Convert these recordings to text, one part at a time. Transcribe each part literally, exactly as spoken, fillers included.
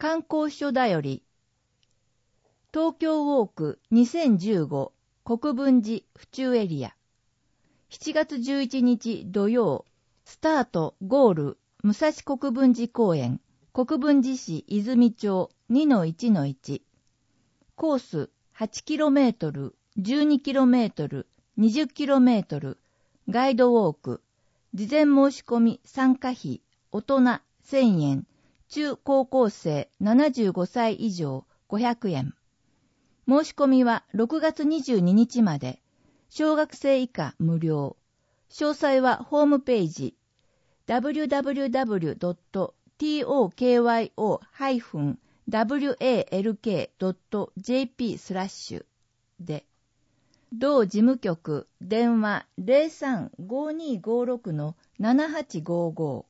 観光所だより。東京ウォークにせんじゅうご国分寺府中エリア。しちがつじゅういちにち土曜、スタート、ゴール、武蔵国分寺公園、国分寺市泉町 にのいちのいち。コース はちキロメートル、じゅうにキロメートル、にじゅっキロメートル、ガイドウォーク、事前申し込み参加費、大人せんえん、中高校生ななじゅうごさい以上ごひゃくえん。申し込みはろくがつにじゅうににちまで、小学生以下無料。詳細はホームページ ダブリューダブリューダブリュードットトクヨダブリューエルケードットジェーピー スラッシュで、同事務局電話 ゼロさん ごにごろく ななはちごご。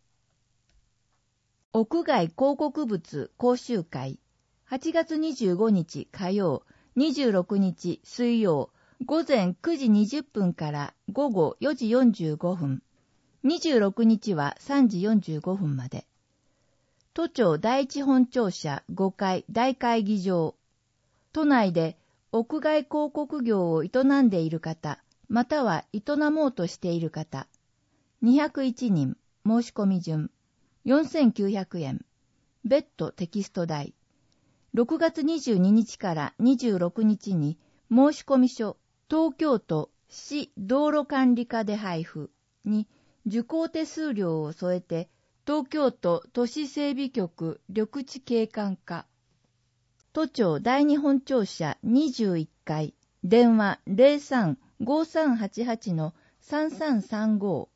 屋外広告物講習会はちがつにじゅうごにち火曜、にじゅうろくにち水曜、午前くじにじゅっぷんから午後よじよんじゅうごふん、にじゅうろくにちはさんじよんじゅうごふんまで。都庁第一本庁舎ごかい大会議場。都内で屋外広告業を営んでいる方、または営もうとしている方、にひゃくいちにん、申し込み順、よんせんきゅうひゃくえん、別途テキスト代。ろくがつにじゅうににちからにじゅうろくにちに申し込み書、東京都市道路管理課で配布に受講手数料を添えて、東京都都市整備局緑地景観課。都庁第二本庁舎にじゅういっかい、電話 ゼロさん ごさんはちはち さんさんさんご。